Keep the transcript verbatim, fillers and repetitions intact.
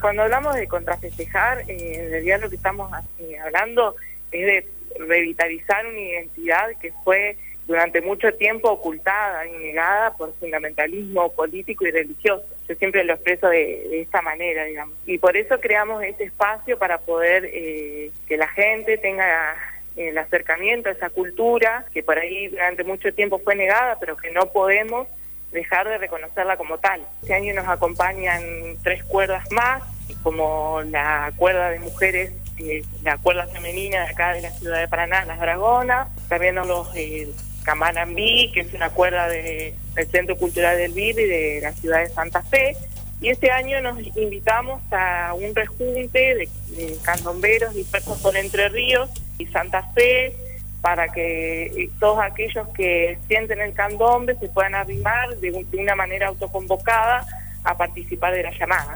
Cuando hablamos de contrafestejar, eh, en realidad lo que estamos eh, hablando es de revitalizar una identidad que fue durante mucho tiempo ocultada y negada por fundamentalismo político y religioso. Yo siempre lo expreso de, de esta manera, digamos. Y por eso creamos este espacio para poder eh, que la gente tenga el acercamiento a esa cultura, que por ahí durante mucho tiempo fue negada, pero que no podemos dejar de reconocerla como tal. Este año nos acompañan tres cuerdas más, como la cuerda de mujeres, eh, la cuerda femenina de acá de la ciudad de Paraná, las Dragonas, también los eh, Camarambí, que es una cuerda de, del Centro Cultural del V I R y de la ciudad de Santa Fe, y este año nos invitamos a un rejunte de, de candomberos dispersos por Entre Ríos y Santa Fe, para que todos aquellos que sienten el candombe se puedan arrimar de, de una manera autoconvocada a participar de la llamada.